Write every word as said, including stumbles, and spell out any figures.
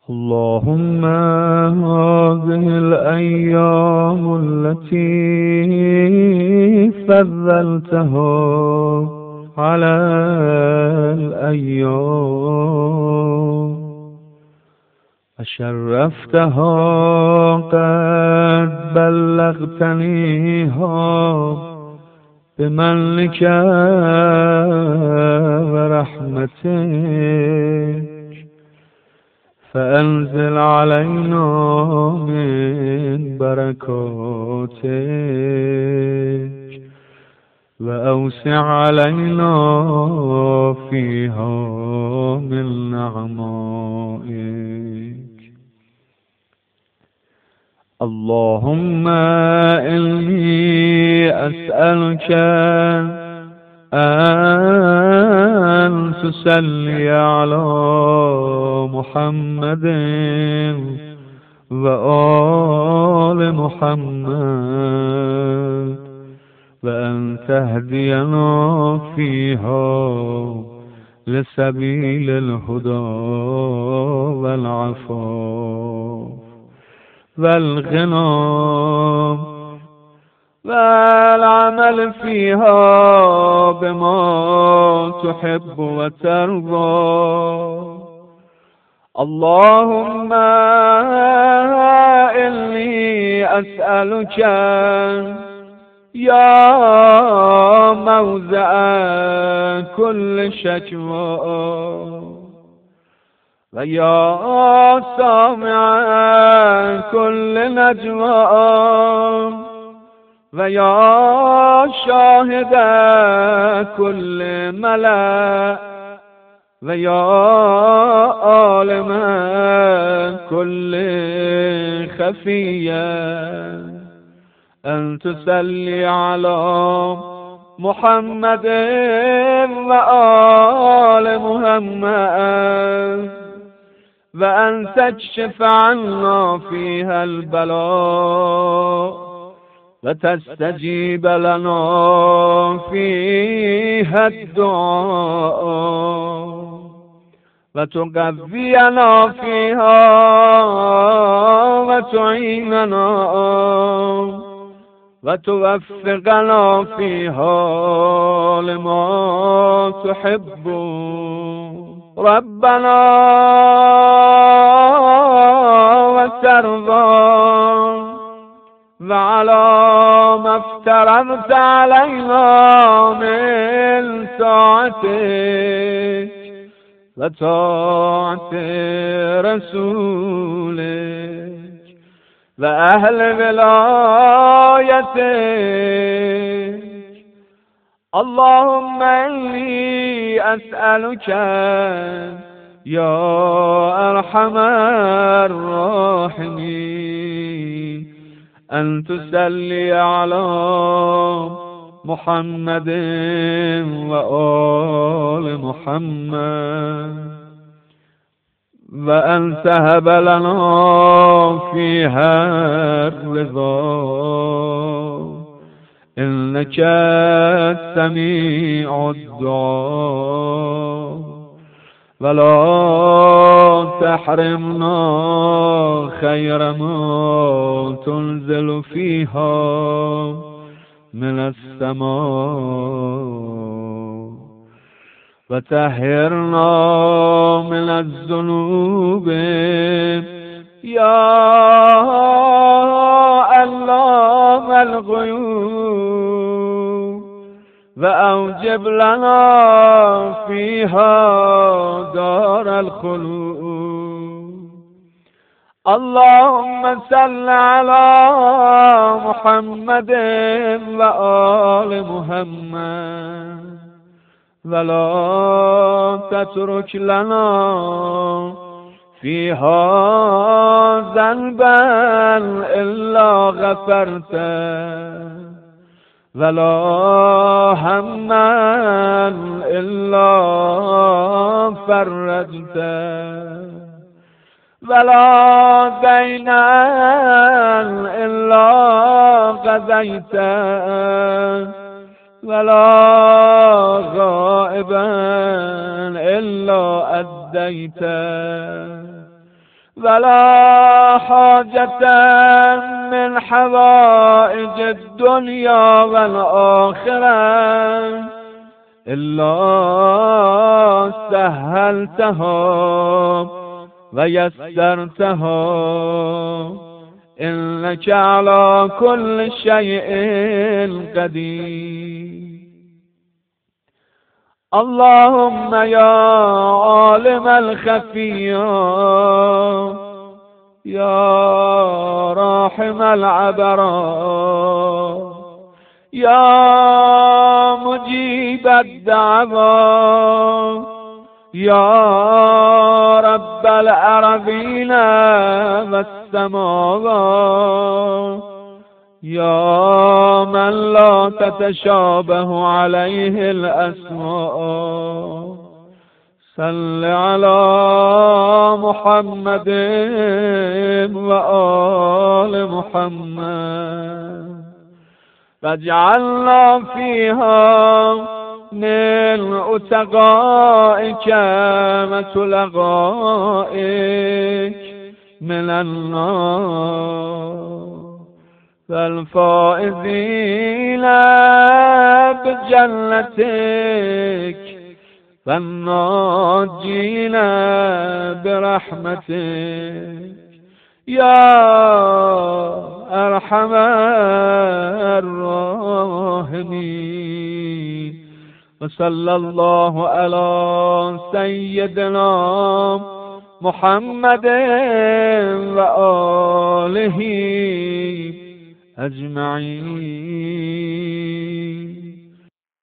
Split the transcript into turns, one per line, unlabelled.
اللهم هذه الأيام التي فضلتها على الأيام وشرفتها قد بلغتنيها بمنك ورحمتك، فأنزل علينا من بركاتك وأوسع علينا فيها من نعمائك. اللهم إني أسألك أن تصلي على محمد وآل محمد، وأن تهدينا فيها لسبيل الهدى والعفاف والغنى والعمل فيها بما تحب وترضى. اللهم إني أسألك يا موزع كل شكوى ويا سامع كل نجوى ويا شاهد كل ملأ ويا عالم كل خفية، أن تصلي على محمد وآل محمد، وأن تكشف عنا فيها البلاء وتستجيب لنا فيها الدعاء وتقوينا فيها وتعيننا وتوفقنا فيها لما تحب. ربنا وترضى وعلى ما افترضت علينا من طاعتك وطاعة رسولك وأهل ولايتك. اللهم إني أسألك يا أرحم الراحمين أن تصلي على محمد وآل محمد، وأن تهب لنا فيها الرضا، إنك سميع الدعاء، ولا تحرمنا خير ما تنزل فيها من السماء، وتطهرنا من الذنوب يا علام الغيوب، وأوجب لنا فيها دار الخلود. اللهم صل على محمد وآل محمد، ولا تترك لنا فيها ذنبا إلا غفرته، ولا هما إلا فرجته، ولا دينا إلا قضيته، ولا غائبا إلا أديته، ولا حاجة من حوائج الدنيا والآخرة إلا سهلتها ويسرتها إنك على كل شيء قدير. اللهم يا عالم الخفي يا راحم العبرات يا مجيب الدعوات يا رب الأرضين والسماوات يا من لا تتشابه عليه الأسماء صل على محمد وآل محمد واجعلنا فيها من أتقائك وتلقائك من النار فالفائزين بجنتك فالناجين برحمتك يا أرحم الراحمين. وصلى الله على سيدنا محمد وآله أجمعين.